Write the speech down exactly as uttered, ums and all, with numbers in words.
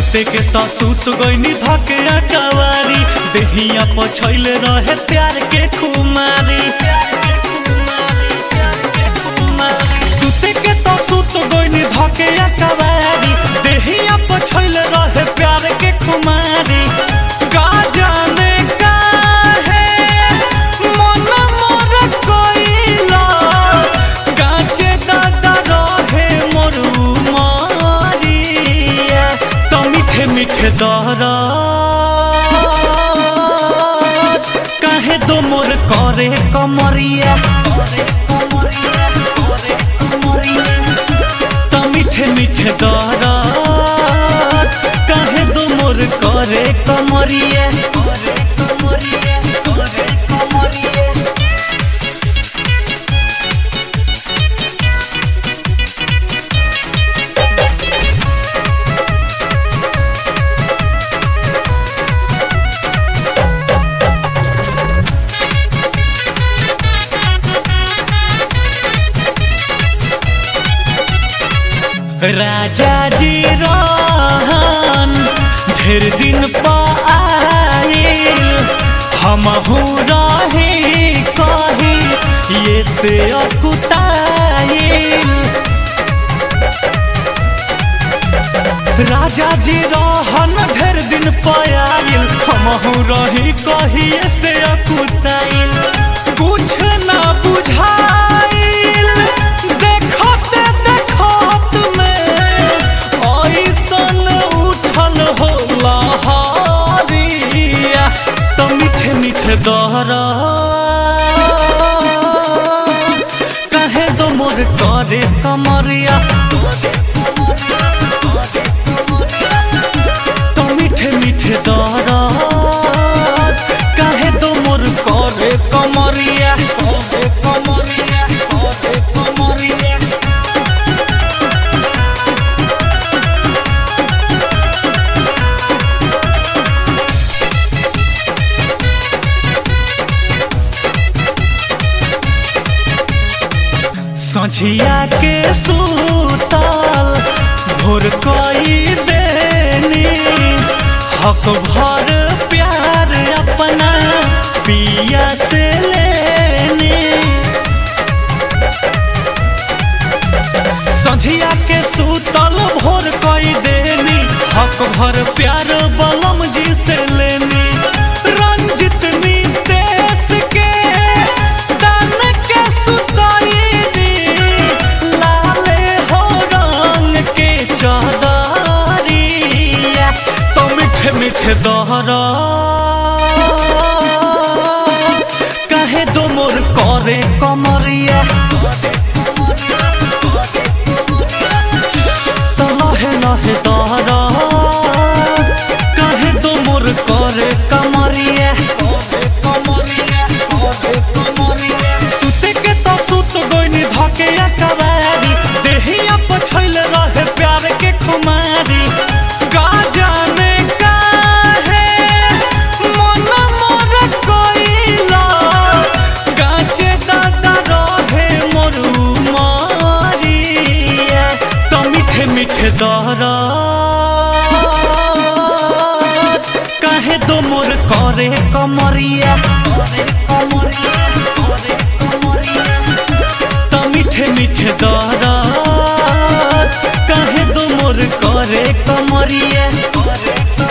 सुते के तो सुत गईनी धके कवारी देहिया पछैले रहे प्यार के खुमारी। सुते के तो सुत गईनी धके कवारी देहिया पछैले रहे प्यार के खुमारी। का जाने काहे मन मोर कोइला काचे दादा रहे मोर उमरिया। तो मीठे मीठे दहरा काहे दो मोर करे कमरिया। तो मीठे मीठे दहरा काहे दो मोर करे कमरिया। राजा जी रहन ढेर दिन पाइल हमहू रही कही ये से अकुताइल। राजा जी रहन ढेर दिन पाइल हमहू रही कही ये से अकुताइल। कुछ ना बुझाइल देखत देखत में ऐसन उठल हो लहरिया। तो मीठे मीठे दहरा काहे दो मोर करे कमरिया। तो मीठे मीठे दहरा काहे दो मोर करे कमरिया। करे कमरिया करे कमरिया। सझिया के सुतल भोर कई देनी हक भर प्यार अपना पिया से लेनी। सझिया के सुतल भोर कई देनी हक भर प्यार बलम जी से लेनी। रंजित नितेश के तन के सुतईनी लाले हो रंग के चादरिया। तो मीठे मीठे दहरा काहे दो मोर करे कमरिया। तो लहे लहे दहरा काहे दो मोर करे कमरिया। सुते के तो सुत गईनी धके कवारी देहिया पछैले रहे प्यार के खुमारी। का जाने काहे मन मोर कोइला काचे दादा रहे मोर उमरिया। तो मीठे मीठे दहरा काहे दो मोर करे कमरिया। तो मीठे मीठे दहरा काहे दो मोर करे कमरिया।